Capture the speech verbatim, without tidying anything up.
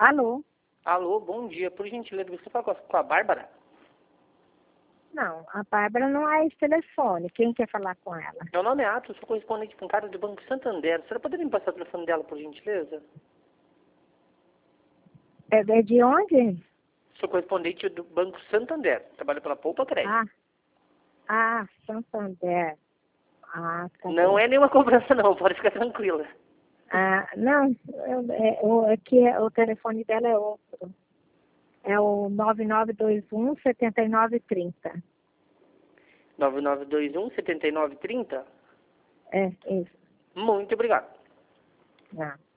Alô? Alô, bom dia. Por gentileza, você fala com a, com a Bárbara? Não, a Bárbara não é esse telefone. Quem quer falar com ela? Meu nome é Atos, sou correspondente bancário do Banco Santander. A senhora poderia me passar o telefone dela, por gentileza? É, é de onde? Sou correspondente do Banco Santander. Trabalho pela Poupa Crédito. Ah, ah, Santander. Ah, tá Não bom. é nenhuma cobrança, não. Pode ficar tranquila. Ah, não, eu, é, o, é que o telefone dela é outro. É o nove nove dois um, sete nove três zero. nove nove dois um, sete nove três zero. É, isso. Muito obrigado. Não.